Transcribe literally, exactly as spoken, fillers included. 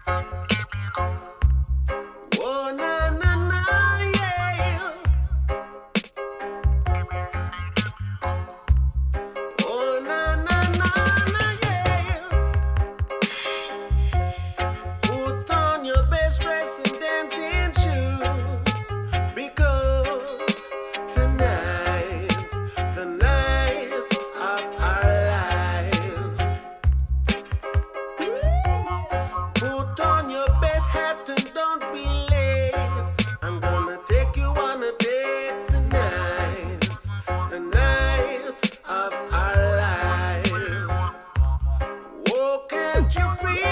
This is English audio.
Oh, na na na, yeah. Oh, na na na na, yeah. Put on your best dress and dancing shoes because tonight's the night of our lives. Put on your best hat and don't be late. I'm gonna take you on a date tonight, the night of our lives. Oh, can't you feel?